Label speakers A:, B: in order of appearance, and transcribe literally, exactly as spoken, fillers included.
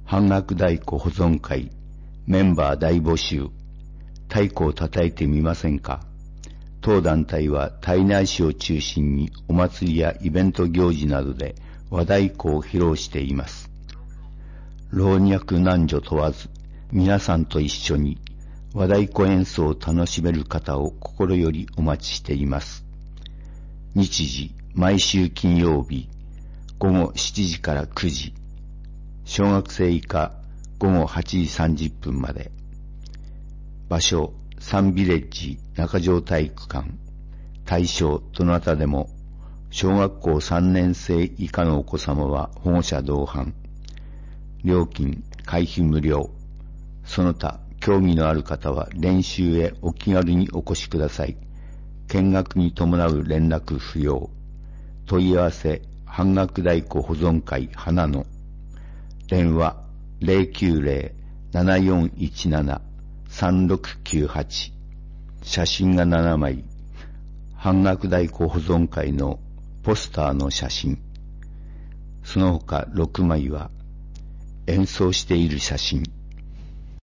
A: 半額太鼓保存会メンバー大募集。太鼓を叩いてみませんか。当団体は胎内市を中心にお祭りやイベント行事などで和太鼓を披露しています。老若男女問わず皆さんと一緒に和太鼓演奏を楽しめる方を心よりお待ちしています。日時、毎週金曜日ごごしちじからくじ、小学生以下ごごはちじさんじゅっぷんまで。場所、サンビレッジ中条体育館。対象、どなたでも。小学校さんねん生以下のお子様は保護者同伴。料金、会費無料。その他、興味のある方は練習へお気軽にお越しください。見学に伴う連絡不要。問い合わせ、半額太鼓保存会花野。電話 ゼロきゅうゼロ ななよんいちなな さんろくきゅうはち。写真がななまい。半額太鼓保存会のポスターの写真。その他ろくまいは演奏している写真。